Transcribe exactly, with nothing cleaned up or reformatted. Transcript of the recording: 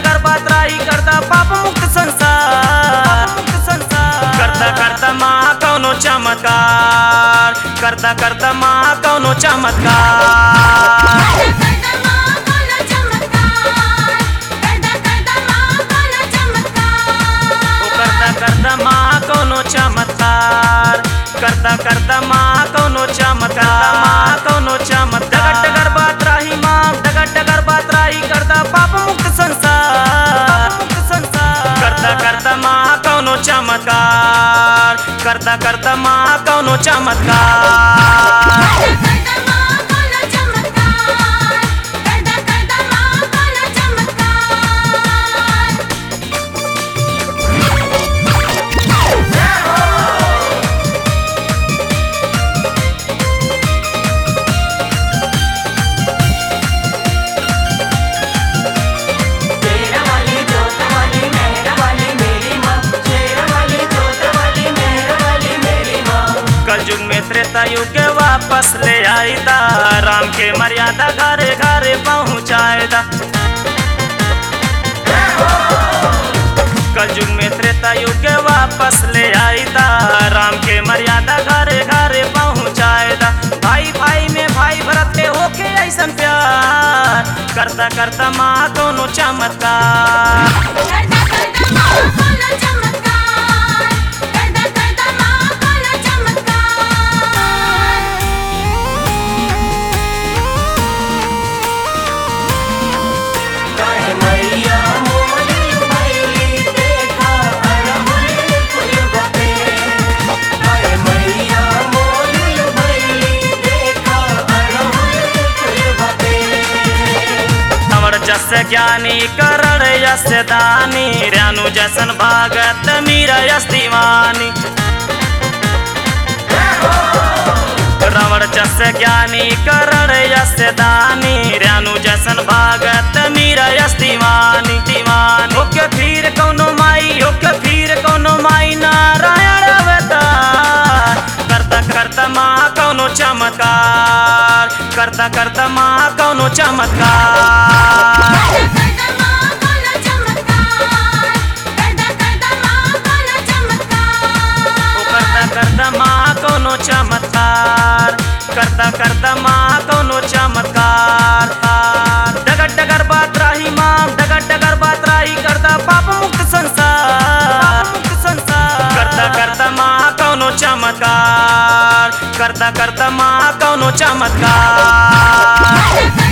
डगर बात राही करता पाप मुक्त संसार करता करता माँ कौनो चमत्कार करता करता माँ कौनो चमत्कार करता माँ कौनो चमत्कार करता करता माँ कौनो चमत्कार माँ कौनो चमत्कार डगर डगर बात राही माँ डगर डगर बात राही करता पाप मुक्त संसार करता करता माँ कौनो चमत्कार करता करता माँ कौनो चमत्कार कलयुग में त्रेता युग के वापस ले आईदा राम के मर्यादा घरे घरे पहुँचाएदा कलयुग में त्रेता युग के वापस ले आईदा राम के मर्यादा घरे घरे पहुँचाएदा भाई भाई में भाई भरत के होके ऐसन प्यार करता करता माँ दोनों चमत्कार जस ज्ञानी करण यस दानी रानु जसन भागत मीरा यस दीवानी रावण जस ज्ञानी करण यस दानी रानु जसन भागत मीरा यस दीवानी दीवानी होके फिर कौनो माई होके फिर कौनो माई नारायण अवतार करता करता माँ कौनो चमत्कार करता करता माँ कौनो चमत्कार करता माँ कौनो चमत्कार करता करता माँ कौनो चमत्कार डगर डगर बात राही माँ डगर डगर बात राही करता पाप मुक्त संसार करता करता माँ कौनो चमत्कार करता करता माँ कौनो चमत्कार